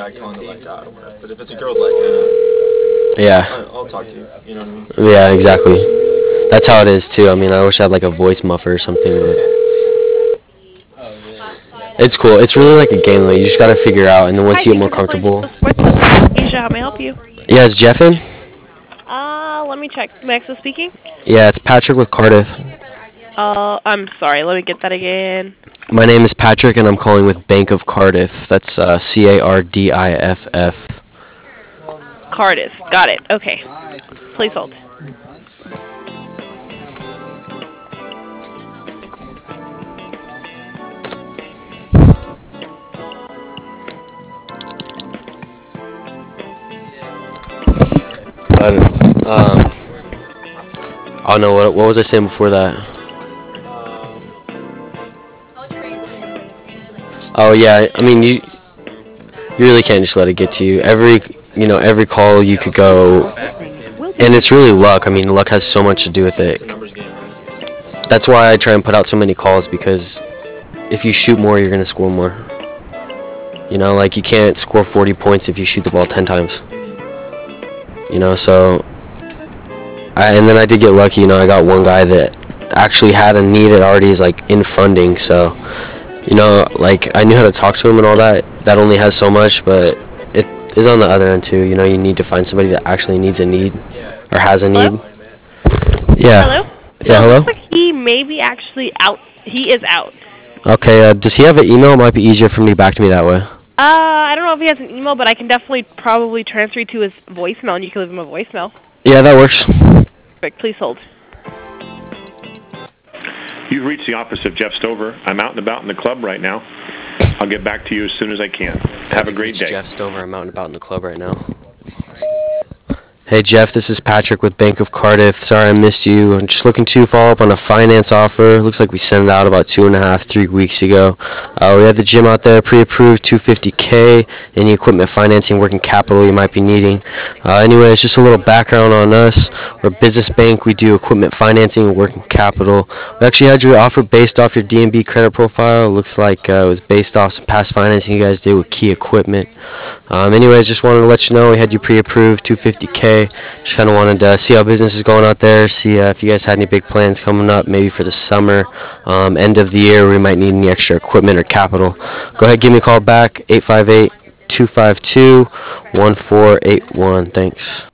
act kind of like that or whatever. But if it's a girl, like, Yeah. I'll talk to you. You know what I mean? Yeah, exactly. That's how it is too. I mean, I wish I had like a voice muffer or something. But it's cool. It's really like a game. Like, you just gotta figure out, and then once you get more comfortable. Asia, how may I help you? Yeah, is Jeff in? Let me check. Maxa speaking? Yeah, it's Patrick with Cardiff. I'm sorry. Let me get that again. My name is Patrick, and I'm calling with Bank of Cardiff. That's Cardiff. Cardiff. Got it. Okay. Please hold. Oh no, what was I saying before that? Oh yeah, I mean you really can't just let it get to you. Every call you could go, and it's really luck. I mean, luck has so much to do with it. That's why I try and put out so many calls, because if you shoot more, you're gonna score more. You know, like you can't score 40 points if you shoot the ball 10 times. You know, so and then I did get lucky. You know, I got one guy that actually had a need that already is like in funding. So, you know, like I knew how to talk to him and all that. That only has so much, but it is on the other end too. You know, you need to find somebody that actually needs a need or has a need. Hello? Yeah. Hello? Yeah. Hello. Looks like he may be actually out. He is out. Okay. Does he have an email? It might be easier for him to get back to me that way. I don't know if he has an email, but I can definitely probably transfer you to his voicemail, and you can leave him a voicemail. Yeah, that works. Perfect. Please hold. You've reached the office of Jeff Stover. I'm out and about in the club right now. I'll get back to you as soon as I can. Have a great day. Jeff Stover. I'm out and about in the club right now. Hey Jeff, this is Patrick with Bank of Cardiff. Sorry I missed you. I'm just looking to follow up on a finance offer. Looks like we sent it out about 2.5-3 weeks ago. We have the gym out there pre-approved, $250K. Any equipment financing, working capital you might be needing. Anyways, just a little background on us. We're a business bank. We do equipment financing and working capital. We actually had your offer based off your DNB credit profile. It looks like it was based off some past financing you guys did with key equipment. Anyways, just wanted to let you know we had you pre-approved, $250K. Just kind of wanted to see how business is going out there, see if you guys had any big plans coming up, maybe for the summer, end of the year, we might need any extra equipment or capital. Go ahead, give me a call back, 858-252-1481. Thanks.